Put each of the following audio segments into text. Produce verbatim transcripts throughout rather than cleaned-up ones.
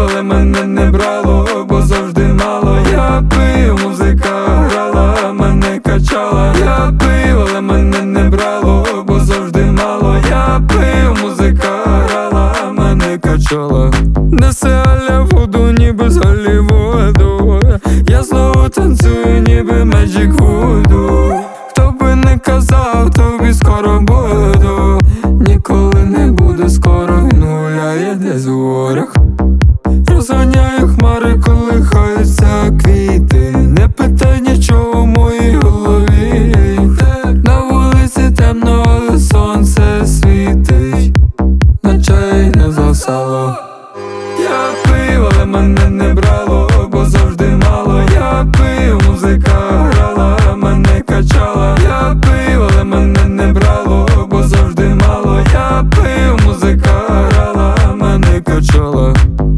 але мене не брало, бо завжди мало. Я пив, музика грала, мене качала. Я пив, але мене не брало, бо завжди мало. Я пив, музика грала, мене качала. Несе аля воду, ніби з Голлівуду. Я знову танцюю, ніби Magic Voodoo. Хто би не казав, тобі скоро буду. Ніколи не буде скоро, він гуляє десь у горах. Розганяю хмари, колихаються квіти. Не питай нічого в моїй голові. На вулиці темно, але сонце світить, ночей не згасало. Я пив, але мене не брало, бо завжди мало. Я пив, музика грала, мене качала. Я пив, але мене не брало, бо завжди мало. Я пив, музика грала, мене качала.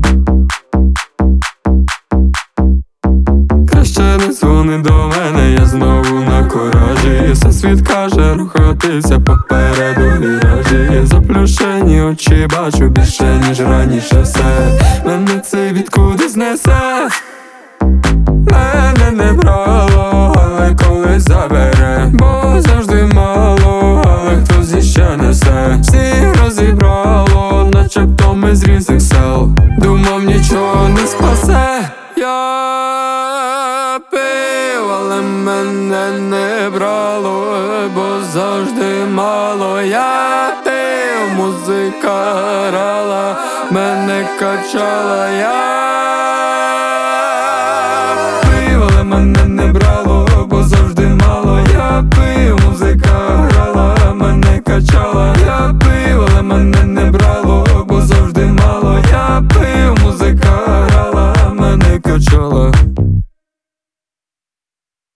Краще не дзвони до мене, я знову на коражі. І все світ каже, рухатися попереду віражі. Заплющені очі бачу більше, ніж раніше все. Мене це відкуди знесе. Мене не брало, але колись забере. Бо завжди мало, але хтось іще несе. Всі розібрало, начебто ми з різних сел. Думав, нічого не спасе. Я пив, але мене не брало, бо завжди мало. Я пив, музика грала, мене качала. Я пив, але мене